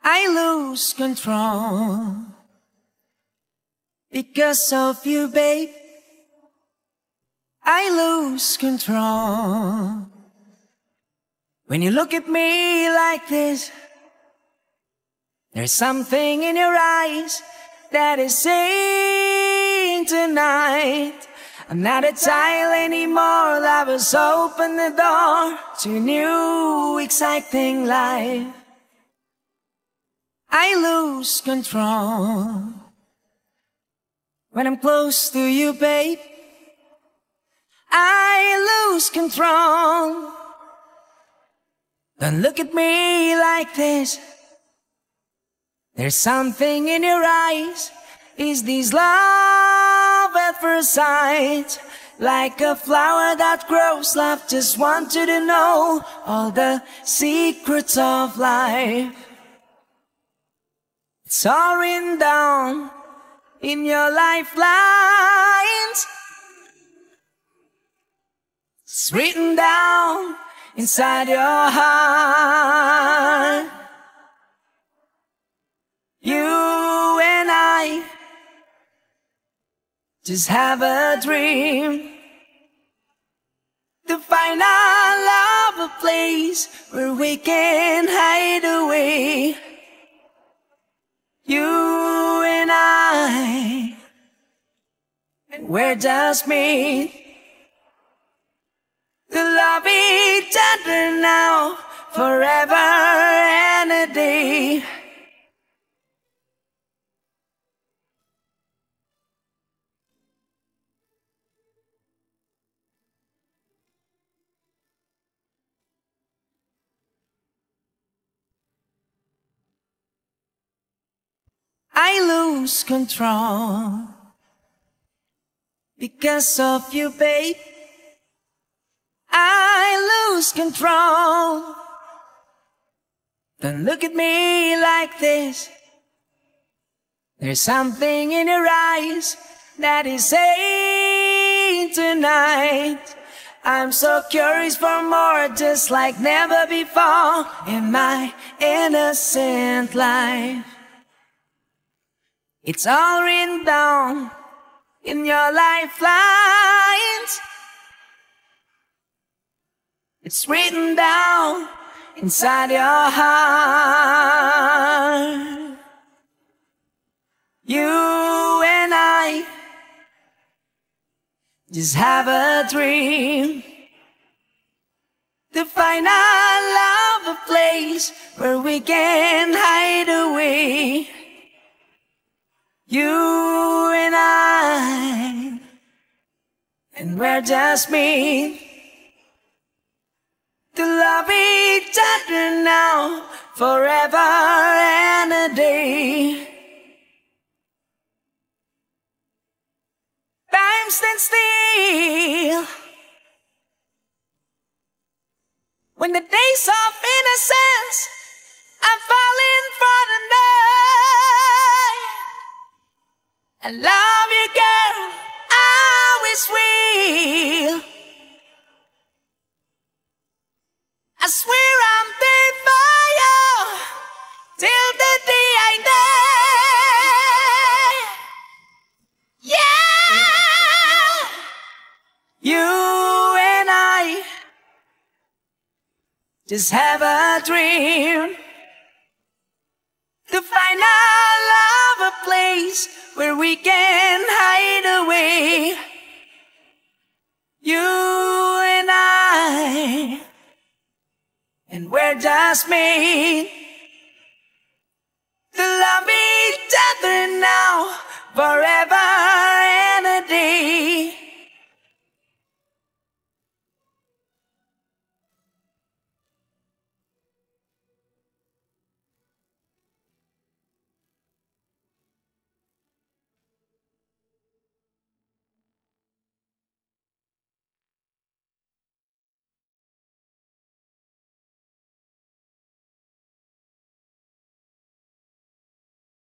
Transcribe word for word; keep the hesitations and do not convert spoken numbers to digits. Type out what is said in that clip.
I lose control because of you, babe. I lose control when you look at me like this. There's something in your eyes that is saying tonight, I'm not a child anymore. Love has opened the door to a new, exciting life. I lose control when I'm close to you, babe. I lose control. Don't look at me like this. There's something in your eyes. Is this love at first sight? Like a flower that grows, love just wants you to know all the secrets of life. It's all written down in your lifelines. It's written down inside your heart. You and I just have a dream to find our love, a place where we can hide away. You and I, and we're just made to love each other now, forever and a day. I lose control because of you, babe. I lose control. Don't look at me like this. There's something in your eyes that is saying tonight, I'm so curious for more, just like never before in my innocent life. It's all written down in your lifelines. It's written down inside your heart. You and I just have a dream to find our love, a place where we can hide away. You and I, and we're just made to love each other now, forever and a day. Time stands still when the days of innocence are falling for the night. I love you, girl, I always will. I swear I'm there for you till the day I die. Yeah, you and I just have a dream to find our love, a place where we can hide away. You and I, and we're just made to love each other now, forever